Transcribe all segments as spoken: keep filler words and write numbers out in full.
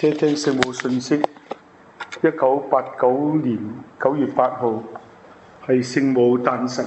聽聽聖母信息，一九八九年九月八號係聖母誕辰。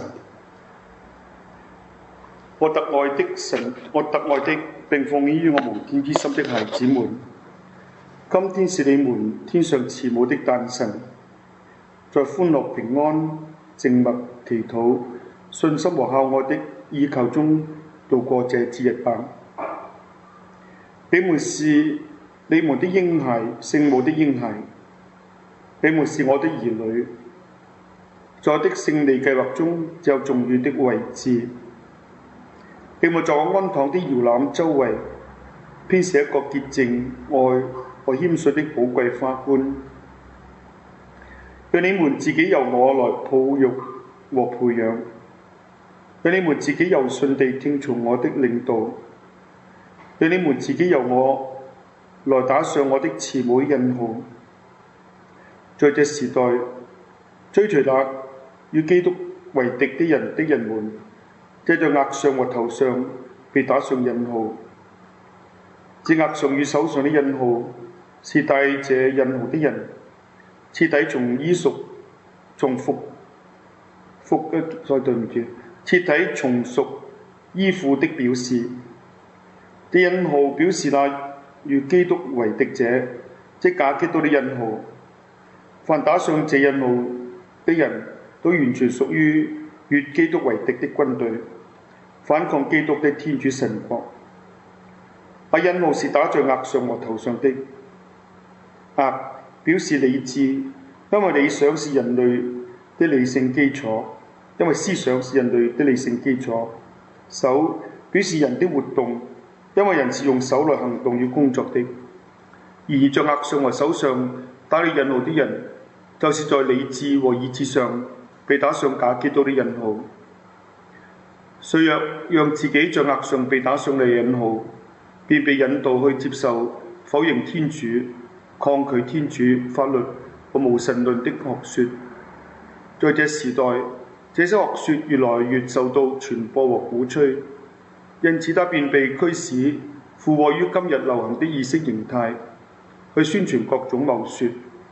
我特愛的神，我特愛的並奉獻於我無天之心的孩子們，今天是你們天上慈母的誕辰，在歡樂平安、靜默祈禱、信心和孝愛的依靠中度過這節日吧。你們是你們的嬰孩，聖母的嬰孩，你們是我的兒女，在我的勝利計劃中只有重要的位置。你們在我安躺的搖籃周圍編寫一個潔淨、愛和謙遜的寶貴花冠，讓你們自己由我來哺育和培養，讓你們自己柔順地聽從我的領導，讓你們自己由我來打上我的慈母印號。在這時代，追隨那與基督為敵的人的人們，這在額上和頭上被打上印號。這額上與手上的印號是帶這印號的人徹底從衣屬從服服嘅再對唔住，徹底從屬依附的表示。這印號表示那與基督為敵者，即假基督的印號。凡打上這印號的人都完全屬於與基督為敵的軍隊，反抗基督的天主神國。那印號是打在額上和頭上的。額表示理智，因為理想是人類的理性基礎，因為思想是人類的理性基礎。手表示人的活動，因為人是用手來行動與工作的。而在額上和手上打了印號的人，就是在理智和意志上被打上假基督的印號。誰若讓自己在額上被打上了印號，便被引導去接受否認天主、抗拒天主法律和無神論的學說。在這時代，這些學說越來越受到傳播和鼓吹，因此他便被驅使附和於今日流行的意識形態，去宣傳各種謬說。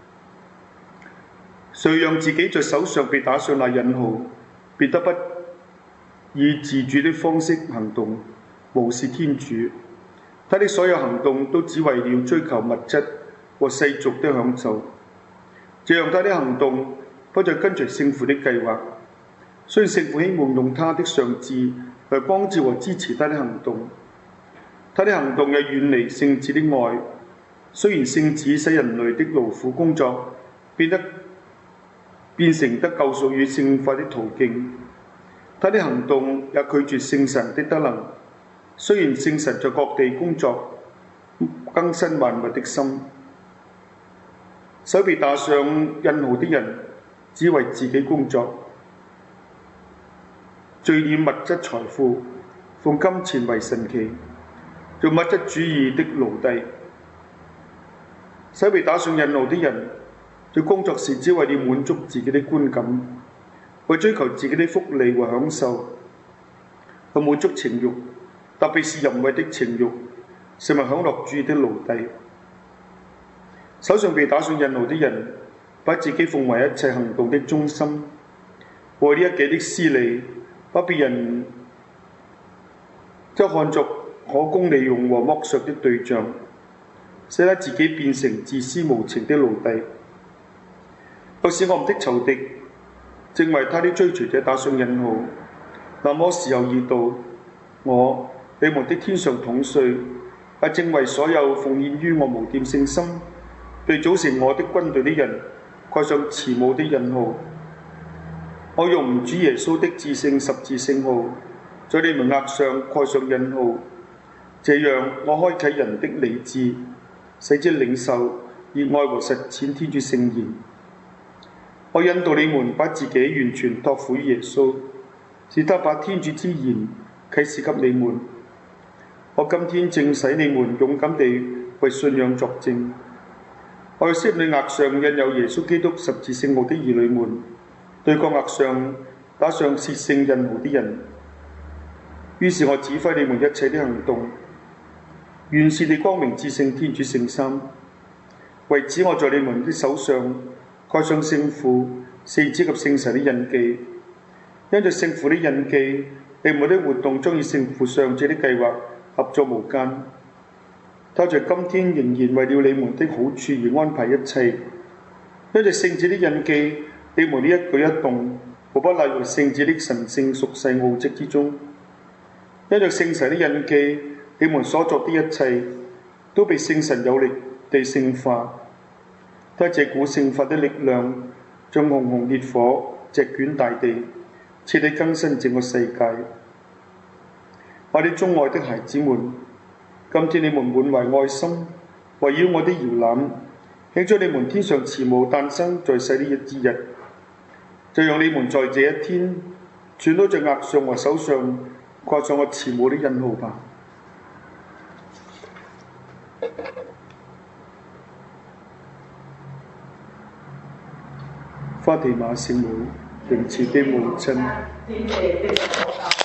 誰讓自己在手上被打上那印號，便得不以自主的方式行動，無視天主。他的所有行動都只為了追求物質和世俗的享受，這樣他的行動不再跟隨聖父的計劃。雖然聖父希望用他的上智來光照和支持他的行動，他的行動也遠離聖子的愛。雖然聖子使人類的勞苦工作變得變成得救贖與聖化的途徑，他的行動也拒絕聖神的德能。雖然聖神在各地工作，更新萬物的心。手被打上印號的人只為自己工作，聚斂物質財富，奉金錢為神祇，做物質主義的奴隸。手被打上印號的人在工作時只為了滿足自己的觀感，為追求自己的福利和享受，去滿足情慾，特別是淫穢的情慾，成為享樂主義的奴隸。手上被打上印號的人把自己奉為一切行動的中心，為了一己的私利，把別人則看作可供利用和剝削的對象，使得自己變成自私無情的奴隸。若是我們的仇敵正為他的追隨者打上印號，那麼時候已到，我你們的天上統帥也正為所有奉獻於我無玷聖心、被組成我的軍隊的人蓋上慈母的印號。我用主耶穌的至聖十字聖號在你們額上蓋上印號，這樣我開啟人的理智，使之領受熱愛和實踐天主聖言。我引導你們把自己完全託付於耶穌，使他把天主之言啟示給你們。我今天正使你們勇敢地為信仰作證。我要使你額上印有耶穌基督十字聖號的兒女們，對抗額上打上褻聖印號的人。於是我指揮你們一切的行動，願是你光明至聖天主聖三， 為此，我在你們的手上蓋上聖父、聖子及聖神的印記。因着聖父的印記，你們的活動將與聖父上主的計劃合作無間。他在今天仍然為了你們的好處而安排一切。因着聖子的印記，你們的一舉一動無不納入聖子的神聖屬世奧蹟之中。因着聖神的印記，你們所作的一切都被聖神有力地聖化。他這股聖化的力量，像熊熊烈火席捲大地，徹底更新整個世界。我哋親愛的孩子們，今天你們滿懷愛心，圍繞我的搖籃，慶祝你們天上慈母誕生在世的一之日。就讓你們在這一天，全都在額上和手上掛上我慈母的印號吧。法提瑪聖母，仁慈的母親。